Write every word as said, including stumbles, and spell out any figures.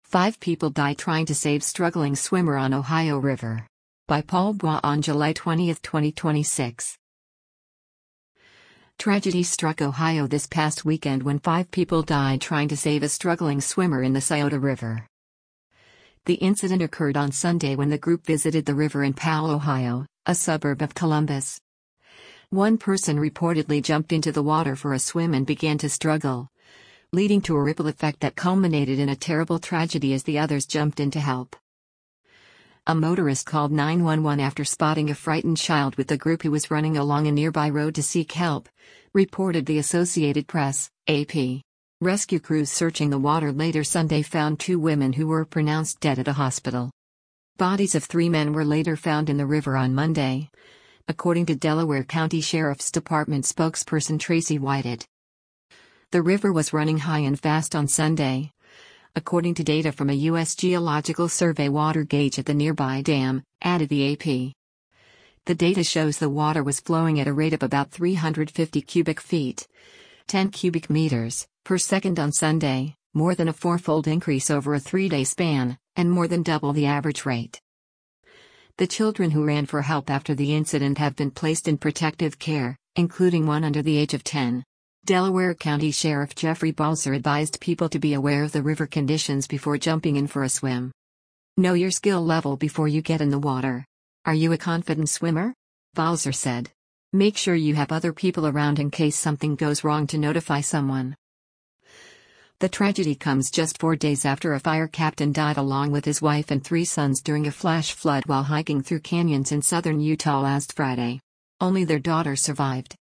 Five people die trying to save struggling swimmer on Ohio River. By Paul Bois on July twentieth, twenty twenty-six. Tragedy struck Ohio this past weekend when five people died trying to save a struggling swimmer in the Scioto River. The incident occurred on Sunday when the group visited the river in Powell, Ohio, a suburb of Columbus. One person reportedly jumped into the water for a swim and began to struggle, leading to a ripple effect that culminated in a terrible tragedy as the others jumped in to help. A motorist called nine one one after spotting a frightened child with the group who was running along a nearby road to seek help, reported the Associated Press, A P. Rescue crews searching the water later Sunday found two women who were pronounced dead at a hospital. Bodies of three men were later found in the river on Monday, according to Delaware County Sheriff's Department spokesperson Tracy Whited. The river was running high and fast on Sunday, according to data from a U S Geological Survey water gauge at the nearby dam, added the A P. The data shows the water was flowing at a rate of about three hundred fifty cubic feet, ten cubic meters, per second on Sunday, more than a fourfold increase over a three-day span, and more than double the average rate. The children who ran for help after the incident have been placed in protective care, including one under the age of ten. Delaware County Sheriff Jeffrey Balzer advised people to be aware of the river conditions before jumping in for a swim. Know your skill level before you get in the water. Are you a confident swimmer? Balzer said. Make sure you have other people around in case something goes wrong to notify someone. The tragedy comes just four days after a fire captain died along with his wife and three sons during a flash flood while hiking through canyons in southern Utah last Friday. Only their daughter survived.